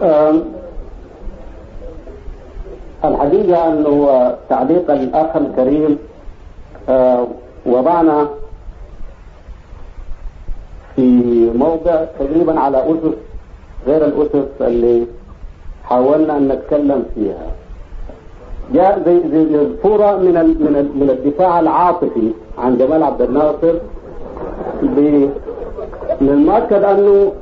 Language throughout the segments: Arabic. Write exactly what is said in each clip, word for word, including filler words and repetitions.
أم، الحقيقة أنه تعليق الأخ الكريم أه، وضعنا في موضع تقريبا على أسس غير الأسس اللي حاولنا أن نتكلم فيها. جاء زي زي صورة من ال من ال من الدفاع العاطفي عن جمال عبد الناصر. من المؤكد أنه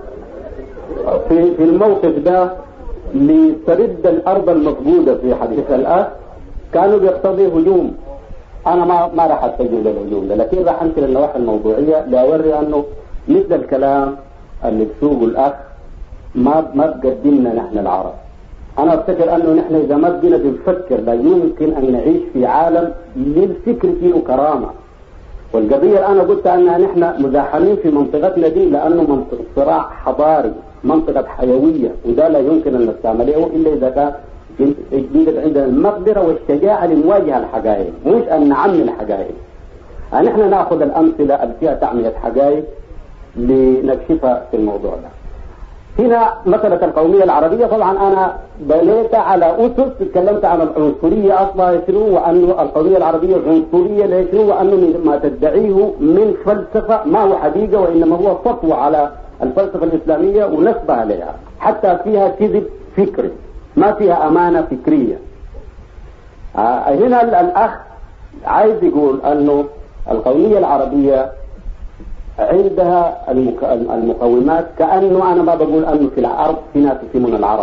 في في الموقف ده لترد الأرض المفقودة في حديث الأخ كانوا بيقتضي هجوم. أنا ما ما راح أتجه للهجوم ده، لكن راح أنقل النواحي الموضوعية لأوري أنه مثل الكلام اللي بسوقه الأخ ما ما بقدمنا نحن العرب. أنا أفتكر أنه نحن إذا ما بقينا بنفكر لا يمكن أن نعيش في عالم للفكر فيه كرامة. والقضية اللي أنا قلت أنها نحن مزاحمين في منطقتنا دي لأنه منطقة صراع حضاري، منطقة حيوية، وده لا يمكن أن نستعمله إلا إذا كان يوجد عندنا المقدرة والشجاعة لمواجهة الحقائق، مش أن نعمم الحقائق. نحن نأخذ الأمثلة اللي فيها تعمية حقائق لنكشفها في الموضوع ده. هنا مسألة القومية العربية، طبعا أنا بنيت على أسس تكلمت عن العنصرية أصلا شنو، وأنه القومية العربية عنصرية لشنو، وأنه ما تدعيه من فلسفة ما هو حقيقة وإنما هو سطوة على الفلسفة الإسلامية ونسبة عليها، حتى فيها كذب فكري ما فيها أمانة فكرية. آه هنا الأخ عايز يقول أنه القومية العربية عندها المقومات، كأنه أنا ما بقول أنه في العرب في ناس يسمون العرب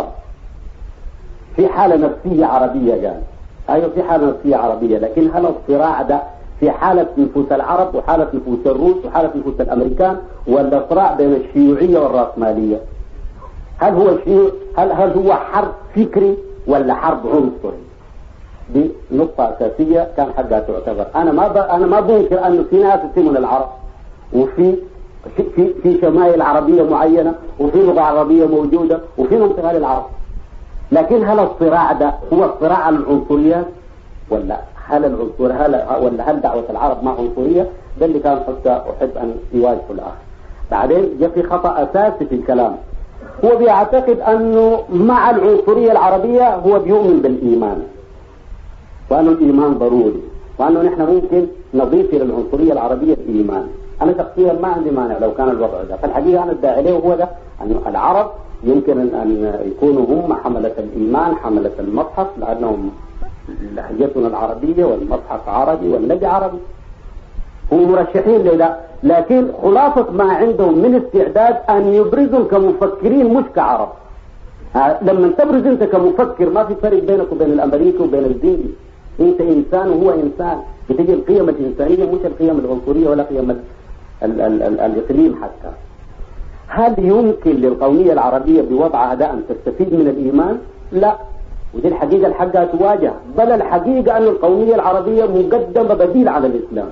في حالة نفسية عربية. قال أيوة في حالة نفسية عربية، لكن هل الصراع ده في حالة نفوس العرب وحالة نفوس الروس وحالة نفوس الأمريكان، ولا صراع بين الشيوعية والرأسمالية؟ هل هو شيوع هل هل هو حرب فكري ولا حرب عنصري؟ دي نقطة أساسية كان حقها تعتبر. أنا ما ب... أنا ما بنكر أنه في ناس يسمون العرب وفي في في, في شمائل عربية معينة وفي لغة عربية موجودة وفي منطقة للعرب، لكن هل الصراع ده هو الصراع عن العنصريات ولا هل العنصر هل ولا هل دعوة العرب مع عنصرية؟ ده اللي كان حتى أحب أن يواجه الآخر. بعدين جاء في خطأ أساسي في الكلام، هو بيعتقد أنه مع العنصرية العربية هو بيؤمن بالإيمان، وأنه الإيمان ضروري، وأنه نحن ممكن نضيف إلى العنصرية العربية الإيمان. أنا شخصيا ما عندي مانع لو كان الوضع ده، فالحقيقة أنا ادعي عليه هو ده، أنه العرب يمكن أن يكونوا هم حملة الإيمان حملة المصحف، لأنهم لهجتنا العربية والمصحف عربي والنبي عربي، هم مرشحين لذا، لكن خلاصة ما عندهم من استعداد أن يبرزوا كمفكرين مش كعرب. لما تبرز أنت كمفكر ما في فرق بينك وبين الأمريكي وبين الديني، أنت إنسان وهو إنسان، بتجي القيم الإنسانية مش القيم العنصرية ولا قيم ال ال ال ال الإقليم حتى. هل يمكن للقومية العربية بوضعها ده أن تستفيد من الإيمان؟ لا، ودي الحقيقة الحقها تواجه، بل الحقيقة أن القومية العربية مقدمة بديل على الإسلام.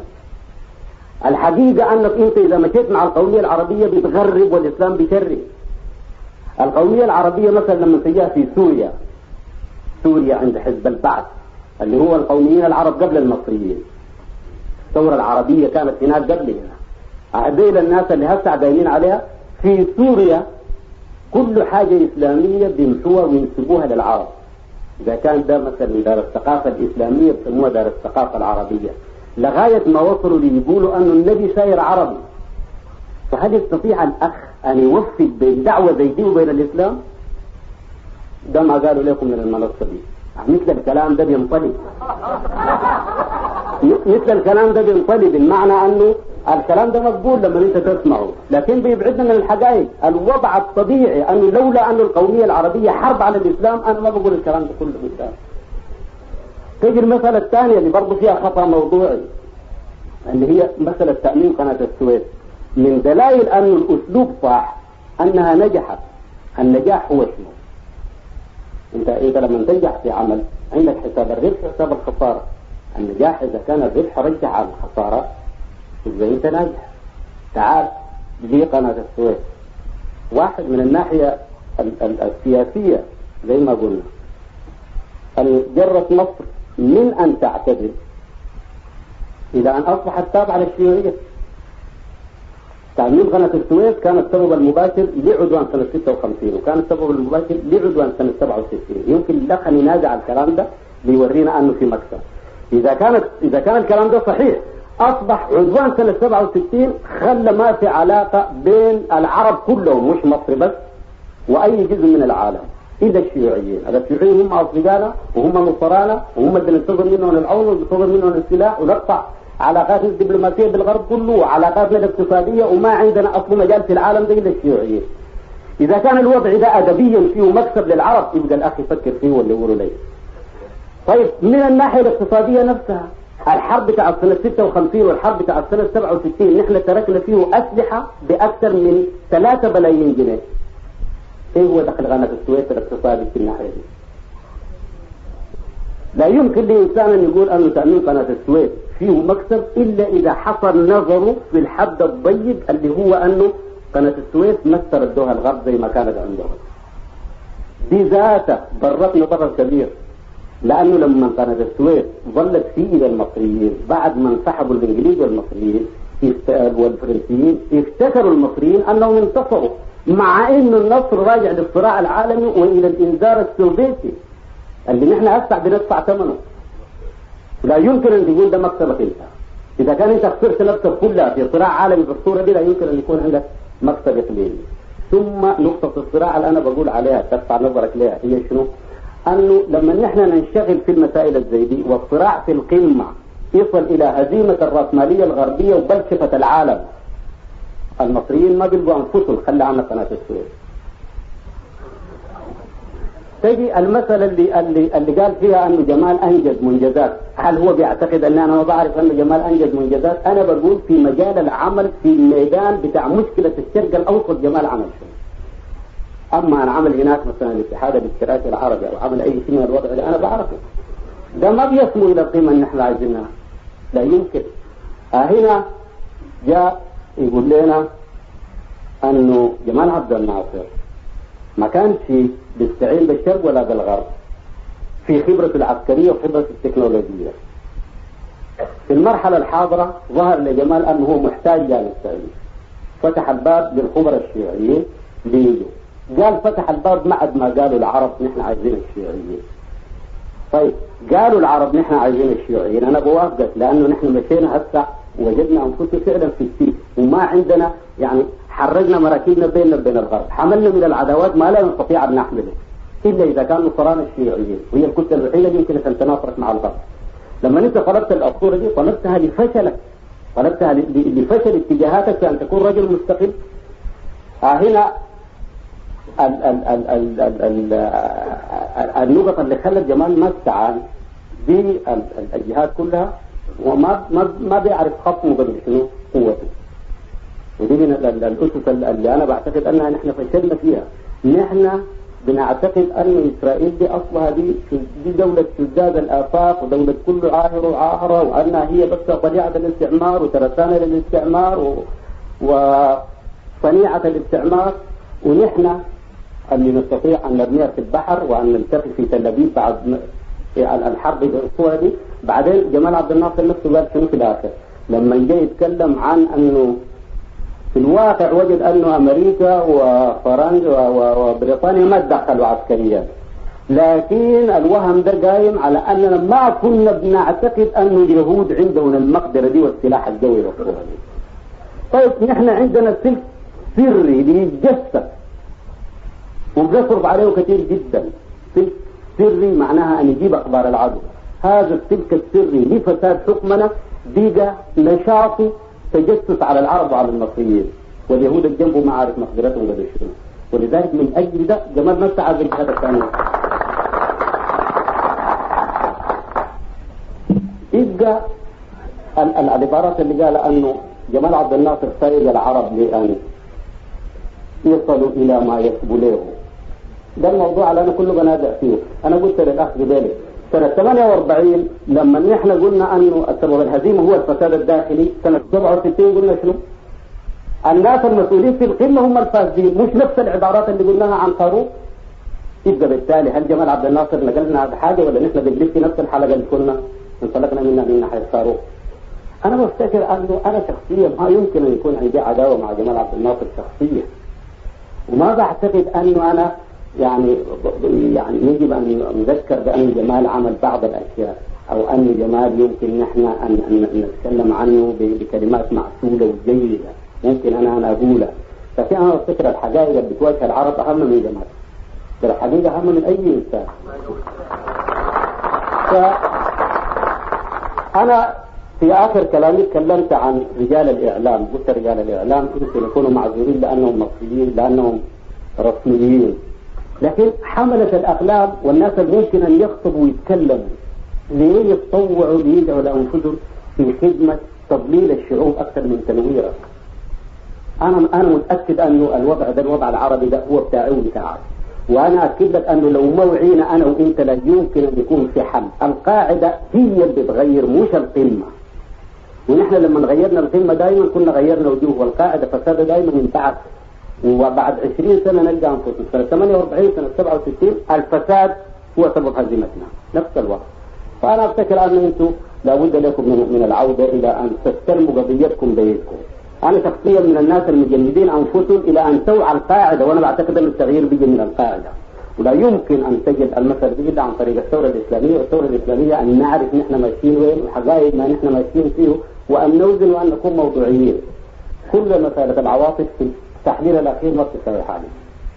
الحقيقة أنك أنت إذا مشيت مع القومية العربية بتغرب والإسلام بيشرب. القومية العربية مثلا لما تجيها في سوريا، سوريا عند حزب البعث اللي هو القوميين العرب قبل المصريين، الثورة العربية كانت هناك قبلنا، هذيل الناس اللي هسه دايمين عليها في سوريا كل حاجة إسلامية بيمسوها وينسبوها للعرب. إذا كان ده مثلا دار الثقافة الإسلامية بسموها دار الثقافة العربية، لغاية ما وصلوا ليقولوا أنه النبي ساير عربي. فهل يستطيع الأخ أن يوفق بين دعوة زي دي وبين الإسلام؟ ده ما قالوا لكم من المنصة دي. مثل الكلام ده بينطلب مثل الكلام ده بينطلب المعنى أنه الكلام ده مقبول لما أنت تسمعه، لكن بيبعدنا من الحقائق. الوضع الطبيعي أنه لولا أن القومية العربية حرب على الإسلام أنا ما بقول الكلام ده كله بالذات. تجي المسألة الثانية اللي برضو فيها خطأ موضوعي، اللي هي مسألة تأمين قناة السويس. من دلائل أن الأسلوب صح أنها نجحت. النجاح هو شنو؟ أنت إذا لما تنجح في عمل عندك حساب الربح وحساب الخسارة. النجاح إذا كان الربح رجع على الخسارة إذا أنت ناجح. تعال لي قناة السويس، واحد من الناحية السياسية زي ما قلنا، جرت مصر من أن تعتدل إلى أن أصبحت تابعة للشيوعية. تأميم قناة السويس كان السبب المباشر لعدوان سنة ستة وخمسين، وكان السبب المباشر لعدوان سنة سبعة وستين. يمكن الأخ ينازع الكلام ده ليورينا أنه في مكسب. إذا كانت إذا كان الكلام ده صحيح، أصبح عدوان سنة سبعة وستين خلى ما في علاقة بين العرب كلهم، مش مصر بس، وأي جزء من العالم إلا الشيوعيين. هذا الشيوعيين هم أصدقائنا وهم نصرانا وهم اللي بننتظر منهم العون وننتظر منهم السلاح، ونقطع علاقاتنا الدبلوماسية بالغرب كله وعلاقاتنا الاقتصادية، وما عندنا أصل مجال في العالم ده إلا الشيوعيين. إذا كان الوضع ده أدبيا فيه مكسب للعرب، يبقى الأخ يفكر فيه واللي يقولوا ليه. طيب من الناحية الاقتصادية نفسها، الحرب بتاع سنة ستة وخمسين والحرب بتاع سنة سبعة وستين نحن تركنا فيه أسلحة بأكثر من ثلاثة بلايين جنيه. إيه هو دخل قناة السويس الاقتصادي في الناحية دي؟ لا يمكن لإنسان أن يقول أن تأمين قناة السويس فيه مكسب إلا إذا حصر نظره في الحد الضيق اللي هو أنه قناة السويس ما استردوها الغرب زي ما كانت عندهم. دي ذاته ضرتنا ضرر كبير، لأنه لما قناة السويس ظلت في إيد المصريين بعد ما انسحبوا الإنجليز والمصريين والفرنسيين، افتكروا المصريين أنهم انتصروا، مع إنه النصر راجع للصراع العالمي وإلى الإنذار السوفيتي اللي نحن هسه بندفع ثمنه. لا يمكن أن تقول ده مكسبك أنت. إذا كان أنت خسرت نفسك كلها في صراع عالمي بالصورة دي، لا يمكن أن يكون عندك مكسب إقليمي. ثم نقطة الصراع اللي أنا بقول عليها ترفع نظرك لها هي شنو؟ أنه لما نحن ننشغل في المسائل الزي دي والصراع في القمة يصل إلى هزيمة الرأسمالية الغربية وبلشفة العالم، المصريين ما بيلقوا أنفسهم خلى عنا قناة السويس. تجي المسألة اللي اللي اللي قال فيها أنه جمال أنجز منجزات، هل هو بيعتقد أن أنا ما بعرف أنه جمال أنجز منجزات؟ أنا بقول في مجال العمل في الميدان بتاع مشكلة الشرق الأوسط جمال عمل شيء. أما أنا عمل هناك مثلا الاتحاد الاشتراكي العربي أو عمل أي شيء من الوضع اللي أنا بعرفه، ده ما بيسمو إلى القيمة اللي نحن عايزينها، لا يمكن. آه هنا جاء يقول لنا أنه جمال عبد الناصر ما كانش بيستعين بالشرق ولا بالغرب في خبرته العسكرية وخبرته التكنولوجية. في المرحلة الحاضرة ظهر لجمال أنه هو محتاج جانب ثاني، فتح الباب للخبراء الشيوعيين ليجوا، قال فتح الباب بعد ما قالوا العرب نحن عايزين الشيوعيين. طيب قالوا العرب نحن عايزين الشيوعيين، أنا بوافقك، لأنه نحن مشينا هسه وجدنا أنفسنا فعلا في السيف، وما عندنا يعني حرجنا مراكبنا بيننا وبين الغرب، حملنا من العداوات ما لا نستطيع أن نحمله إلا إذا كانوا نصرانا الشيوعيين، وهي الكتلة الوحيدة اللي يمكن أن تناصرك مع الغرب. لما أنت طلبت الأسطورة دي طلبتها لفشلك، طلبتها لفشل اتجاهاتك في أن تكون رجل مستقل. آه هنا ال ال ال ال ال ال النقطة اللي خلت جمال ما استعان بالجهات كلها وما ما ما بيعرف خطمه قبل شنو قوته. ودي من الأسس اللي أنا بعتقد أنها نحن فشلنا فيها. نحن بنعتقد أن إسرائيل دي أصلها دي دي دولة سداد الآفاق ودولة كل عاهر وعاهرة، وأنها هي بس طليعة الاستعمار وترسانة للاستعمار و... وصنيعة الاستعمار، ونحن اللي نستطيع أن نرميها في البحر وأن نلتقي في تل أبيب بعد الحرب بالصورة دي. بعدين جمال عبد الناصر نفسه قال شنو في الآخر لما جاي يتكلم عن أنه في الواقع وجد أنه أمريكا وفرنسا وبريطانيا ما تدخلوا عسكريا، لكن الوهم ده قايم على أننا ما كنا بنعتقد أنه اليهود عندهم المقدرة دي والسلاح الجوي والصورة دي. طيب نحن عندنا سلك سري بيتجسس وبنصرف عليه كثير جدا، سلك سري معناها أن يجيب أخبار العدو. هذا السلك السري لفساد حكمنا بيجا نشاطه تجسس على العرب وعلى المصريين، واليهود الجنب ما عارف مقدرتهم قد شنو. ولذلك من أجل ده جمال ما استعاد الجهات الثانية. يبقى العبارات اللي قال أنه جمال عبد الناصر سيد العرب لأن يصلوا إلى ما يسبليه، ده الموضوع اللي أنا كله بنادع فيه. أنا قلت للأخ بذلك سنة ثمانية وأربعين لما نحن قلنا أنه السبب الهزيمة هو الفساد الداخلي، سنة سبعة وستين قلنا شنو؟ الناس المسؤولين في القمة هم الفاسدين، مش نفس العبارات اللي قلناها عن قارون. يبقى بالتالي هل جمال عبد الناصر نقلنا هذا حاجة ولا نحن بنجلس في نفس الحلقة اللي كنا انطلقنا منها من ناحية قارون؟ أنا بفتكر أنه أنا شخصيا ما يمكن أن يكون عندي عداوة مع جمال عبد الناصر شخصيا، وما بعتقد أنه أنا يعني يعني يجب أن نذكر بأن جمال عمل بعض الأشياء، أو أن جمال يمكن نحن أن, أن نتكلم عنه بكلمات معسولة وجيدة ممكن أنا أنا أقولها، لكن أنا أفتكر الحقائق اللي بتواجه العرب أهم من جمال، الحقيقة أهم من أي إنسان. فأنا في آخر كلامي تكلمت عن رجال الإعلام، قلت رجال الإعلام يمكن يكونوا معذورين لأنهم مصريين لأنهم رسميين، لكن حملة الأقلام والناس اللي ممكن أن يخطبوا ويتكلموا ليه يتطوعوا ليدعوا لأنفسهم في خدمة تضليل الشعوب أكثر من تنويرها؟ أنا أنا متأكد أنه الوضع ده الوضع العربي ده هو بتاعي وبتاعك، وأنا أكد لك أنه لو موعينا أنا وإنت لا يمكن أن يكون في حل. القاعدة هي اللي بتغير مش القمة، ونحن لما غيرنا القمة دائما كنا غيرنا وجوه، والقاعدة فساد دائما ينتعش، وبعد عشرين سنة نلقى أنفسنا سنة ثمانية وأربعين سنة سبعة وستين الفساد هو سبب هزيمتنا نفس الوقت. فأنا أفتكر أن أنتم لابد لكم من, من العودة إلى أن تستلموا قضيتكم بيدكم. أنا شخصيا من الناس المجندين أنفسهم إلى أن توعى القاعدة، وأنا بعتقد أن التغيير بيجي من القاعدة، ولا يمكن أن تجد المثل دي إلا عن طريق الثورة الإسلامية. والثورة الإسلامية أن نعرف نحن ماشيين وين وحقائق ما نحن ماشيين فيه، وأن نوزن وأن نكون موضوعيين. كل مسألة العواطف في التحليل الأخير ما تساوي حالي.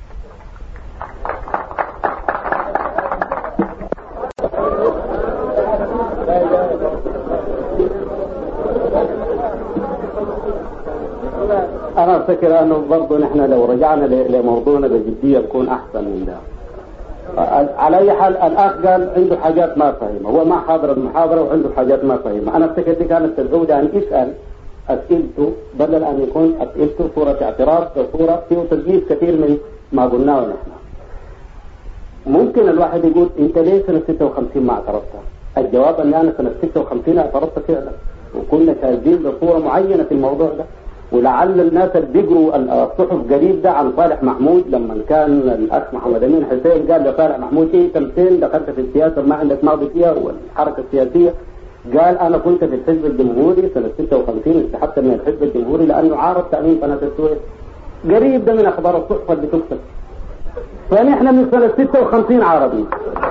أنا أفتكر أنه برضو نحن لو رجعنا لموضوعنا بجدية يكون أحسن من ده. على أي حال الأخ قال عنده حاجات ما فهمها، هو ما حاضر المحاضرة وعنده حاجات ما فهمها. أنا أفتكر دي كانت تدعوه أن يسأل أسئلته بدل أن يكون أسئلته صورة اعتراض وصورة فيه تجديد كثير من ما قلناه نحن. ممكن الواحد يقول أنت ليه سنة ستة وخمسين ما اعترضت؟ الجواب أن أنا سنة ستة وخمسين اعترضت فعلا، وكنا شاهدين بصورة معينة في الموضوع ده. ولعل الناس اللي بيقروا الصحف قريب ده عن صالح محمود لما كان الأخ محمد أمين حسين قال لصالح محمود إيه تمثيل دخلت في السياسة ما عندك ماضي فيها والحركة السياسية، قال أنا كنت في الحزب الجمهوري سنة ستة وخمسين استحقت من الحزب الجمهوري لأنه عارض تأمين قناة السويس. قريب ده من أخبار الصحف اللي تكتب، فنحن من سنة ستة وخمسين عارضين.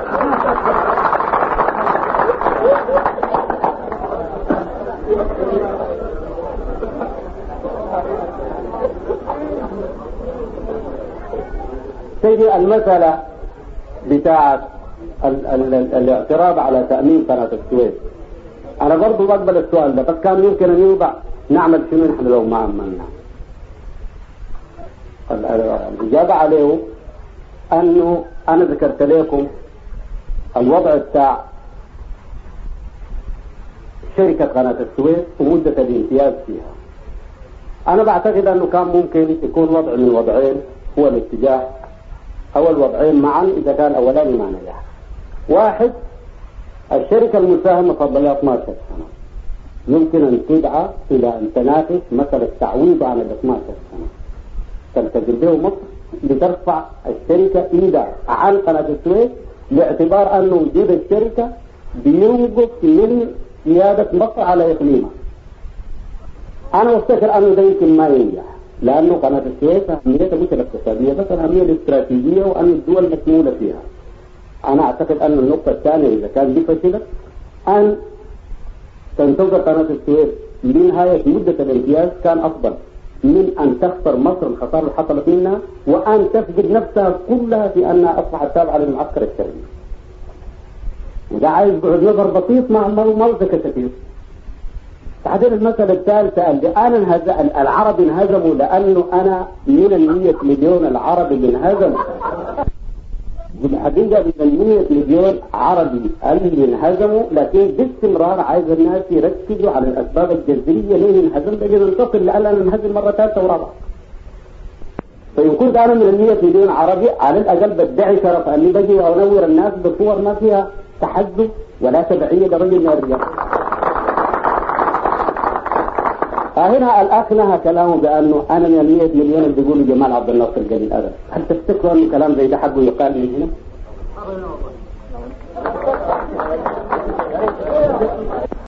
سيدي المسألة بتاعت الاعتراض على تأمين قناة السويس، أنا برضو بقبل السؤال ده، بس كان يمكن أن يوضع نعمل شنو نحن لو ما عملنا. الإجابة عليه أنه أنا ذكرت لكم الوضع بتاع شركة قناة السويس ومدة الامتياز فيها. أنا بعتقد أنه كان ممكن يكون وضع من وضعين هو الاتجاه، أو الوضعين معا إذا كان أولاني ما نجح. واحد، الشركة المساهمة فضلها اثنتا عشر سنة يمكن أن تدعى إلى أن تنافس مثل التعويض عن ال اثنتا عشر سنة. تنتظر به مصر لترفع الشركة إيداع عن قناة السويس باعتبار أن وجود الشركة بيوقف من سيادة مصر على إقليمها. أنا أفتكر أنه ده يمكن ما ينجح، لأنه قناة السويس أهميتها مش الاقتصادية بس، الأهمية الاستراتيجية وأن الدول مسؤولة فيها. أنا أعتقد أن النقطة الثانية إذا كان دي فشلت أن تنتظر قناة السويس لنهاية مدة الامتياز كان أفضل من أن تخسر مصر الخسارة اللي حصلت منها، وأن تفقد نفسها كلها في أنها أصبحت تابعة للمعسكر الشرعي. وده عايز بعد نظر بسيط مع موضة كثير. بعدين المسألة الثالثة اللي أنا العرب انهزموا لأنه أنا من المية مليون العرب اللي انهزموا. بالحقيقة من المية مليون عربي اللي انهزموا، لكن باستمرار عايز الناس يركزوا على الأسباب الجذرية ليه انهزم، بجد ننتصر لألا ننهزم مرة ثالثة ورابعة. فإن كنت أنا من المية مليون عربي على الأقل بدعي شرف أني بجي أنور الناس بصور ما فيها تحدث ولا تبعية لرجل من الرجال. هنا الأخ نهى كلامه بأنه أنا من المية مليون اللي بيقولوا جمال عبد الناصر قليل الأدب. هل تفتكروا أن كلام زي ده حقه يقال من هنا؟